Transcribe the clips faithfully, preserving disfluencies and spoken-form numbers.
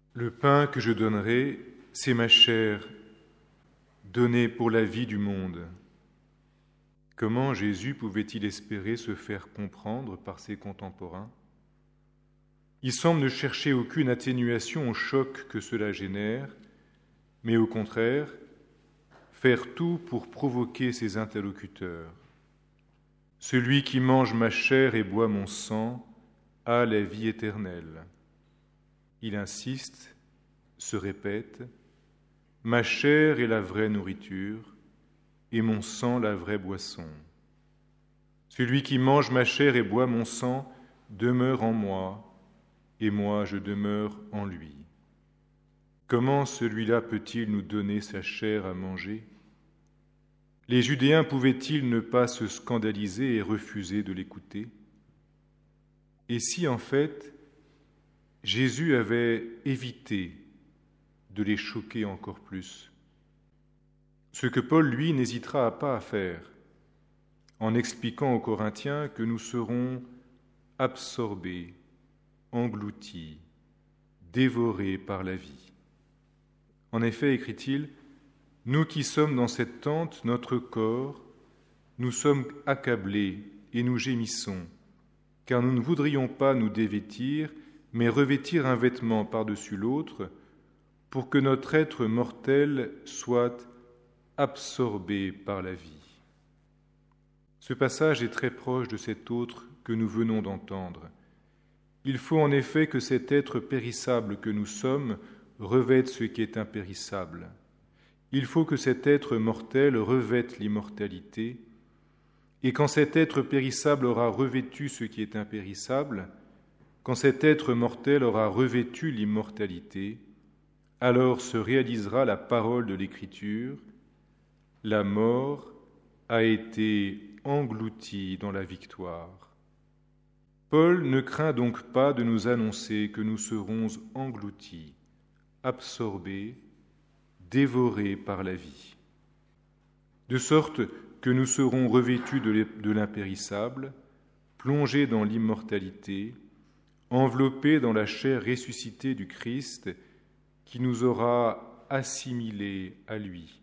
Le pain que je donnerai, c'est ma chair, donnée pour la vie du monde. Comment Jésus pouvait-il espérer se faire comprendre par ses contemporains ? Il semble ne chercher aucune atténuation au choc que cela génère, mais au contraire, faire tout pour provoquer ses interlocuteurs. Celui qui mange ma chair et boit mon sang a la vie éternelle. Il insiste, se répète, ma chair est la vraie nourriture et mon sang la vraie boisson. Celui qui mange ma chair et boit mon sang demeure en moi et moi je demeure en lui. Comment celui-là peut-il nous donner sa chair à manger ? Les Judéens pouvaient-ils ne pas se scandaliser et refuser de l'écouter ? Et si en fait, Jésus avait évité de les choquer encore plus, ce que Paul, lui, n'hésitera pas à faire, en expliquant aux Corinthiens que nous serons absorbés, engloutis, dévorés par la vie. En effet, écrit-il, nous qui sommes dans cette tente, notre corps, nous sommes accablés et nous gémissons, car nous ne voudrions pas nous dévêtir, mais revêtir un vêtement par-dessus l'autre, pour que notre être mortel soit absorbé par la vie. Ce passage est très proche de cet autre que nous venons d'entendre. Il faut en effet que cet être périssable que nous sommes revête ce qui est impérissable. Il faut que cet être mortel revête l'immortalité, et quand cet être périssable aura revêtu ce qui est impérissable, quand cet être mortel aura revêtu l'immortalité, alors se réalisera la parole de l'Écriture, la mort a été engloutie dans la victoire. Paul ne craint donc pas de nous annoncer que nous serons engloutis, absorbés, dévorés par la vie, de sorte que nous serons revêtus de l'impérissable, plongés dans l'immortalité, enveloppés dans la chair ressuscitée du Christ qui nous aura assimilés à lui.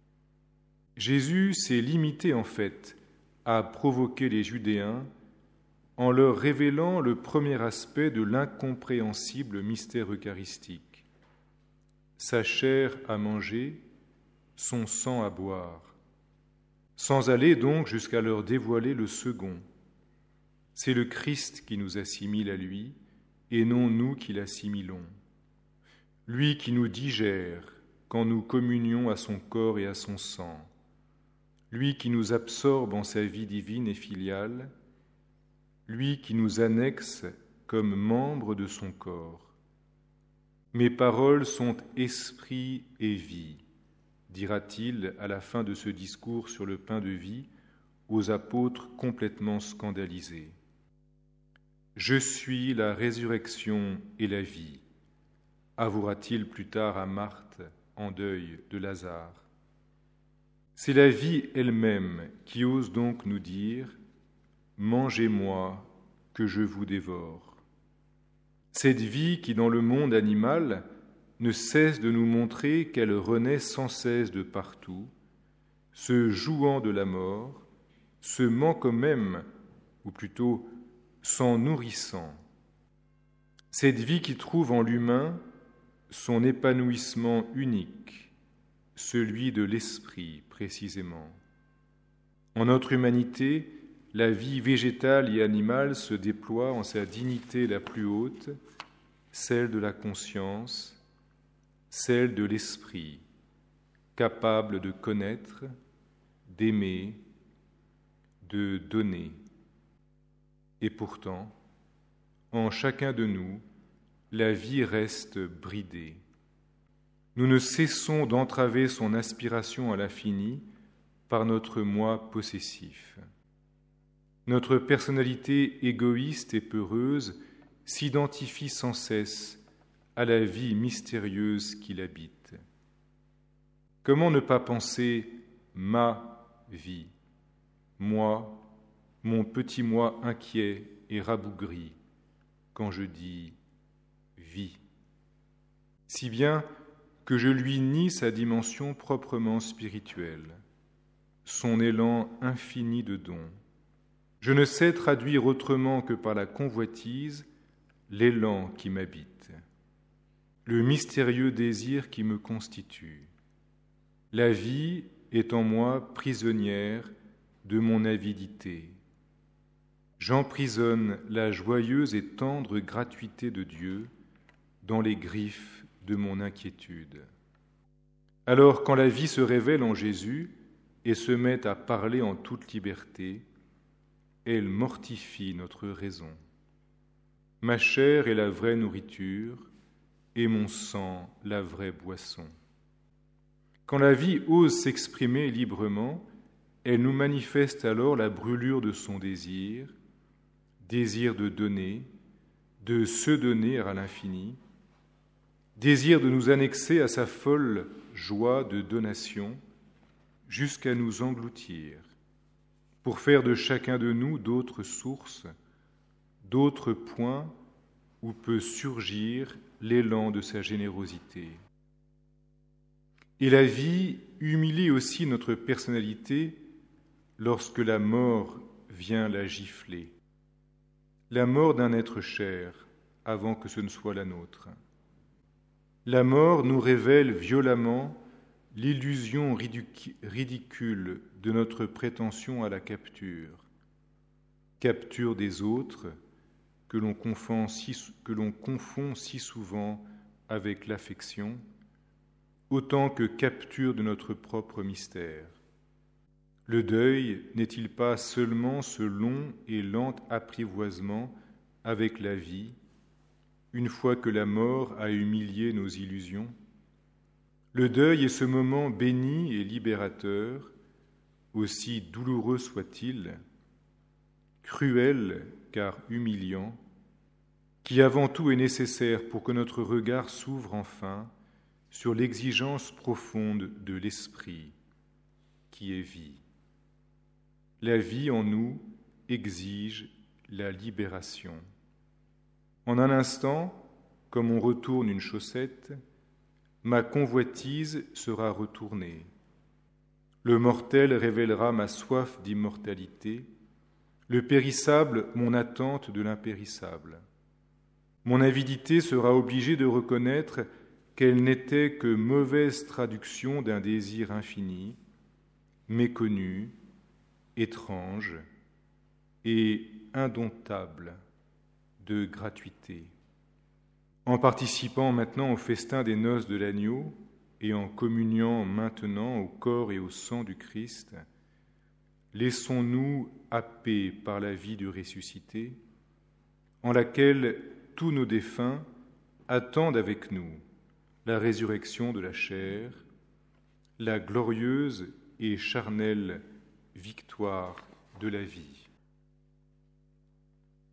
Jésus s'est limité en fait à provoquer les Judéens en leur révélant le premier aspect de l'incompréhensible mystère eucharistique. Sa chair à manger, son sang à boire, sans aller donc jusqu'à leur dévoiler le second. C'est le Christ qui nous assimile à lui, et non nous qui l'assimilons. Lui qui nous digère quand nous communions à son corps et à son sang. Lui qui nous absorbe en sa vie divine et filiale. Lui qui nous annexe comme membres de son corps. Mes paroles sont esprit et vie, dira-t-il à la fin de ce discours sur le pain de vie aux apôtres complètement scandalisés. Je suis la résurrection et la vie, avouera-t-il plus tard à Marthe en deuil de Lazare. C'est la vie elle-même qui ose donc nous dire « Mangez-moi, que je vous dévore ». Cette vie qui, dans le monde animal, ne cesse de nous montrer qu'elle renaît sans cesse de partout, se jouant de la mort, se manquant même, ou plutôt s'en nourrissant. Cette vie qui trouve en l'humain son épanouissement unique, celui de l'esprit précisément. En notre humanité, la vie végétale et animale se déploie en sa dignité la plus haute, celle de la conscience, celle de l'esprit, capable de connaître, d'aimer, de donner. Et pourtant, en chacun de nous, la vie reste bridée. Nous ne cessons d'entraver son aspiration à l'infini par notre moi possessif. Notre personnalité égoïste et peureuse s'identifie sans cesse à la vie mystérieuse qui l'habite. Comment ne pas penser « ma vie », moi, mon petit moi inquiet et rabougri, quand je dis « vie ». si bien que je lui nie sa dimension proprement spirituelle, son élan infini de dons. Je ne sais traduire autrement que par la convoitise l'élan qui m'habite, le mystérieux désir qui me constitue. La vie est en moi prisonnière de mon avidité. J'emprisonne la joyeuse et tendre gratuité de Dieu dans les griffes de mon inquiétude. Alors, quand la vie se révèle en Jésus et se met à parler en toute liberté, elle mortifie notre raison. Ma chair est la vraie nourriture et mon sang la vraie boisson. Quand la vie ose s'exprimer librement, elle nous manifeste alors la brûlure de son désir, désir de donner, de se donner à l'infini, désir de nous annexer à sa folle joie de donation jusqu'à nous engloutir, pour faire de chacun de nous d'autres sources, d'autres points où peut surgir l'élan de sa générosité. Et la vie humilie aussi notre personnalité lorsque la mort vient la gifler. La mort d'un être cher avant que ce ne soit la nôtre. La mort nous révèle violemment l'illusion ridicule de notre prétention à la capture, capture des autres que l'on confond si, que l'on confond si souvent avec l'affection, autant que capture de notre propre mystère. Le deuil n'est-il pas seulement ce long et lent apprivoisement avec la vie, une fois que la mort a humilié nos illusions? Le deuil est ce moment béni et libérateur, aussi douloureux soit-il, cruel car humiliant, qui avant tout est nécessaire pour que notre regard s'ouvre enfin sur l'exigence profonde de l'esprit, qui est vie. La vie en nous exige la libération. En un instant, comme on retourne une chaussette, ma convoitise sera retournée. Le mortel révélera ma soif d'immortalité, le périssable mon attente de l'impérissable. Mon avidité sera obligée de reconnaître qu'elle n'était que mauvaise traduction d'un désir infini, méconnu, étrange et indomptable de gratuité. En participant maintenant au festin des noces de l'agneau et en communiant maintenant au corps et au sang du Christ, laissons-nous happer par la vie du ressuscité, en laquelle tous nos défunts attendent avec nous la résurrection de la chair, la glorieuse et charnelle victoire de la vie.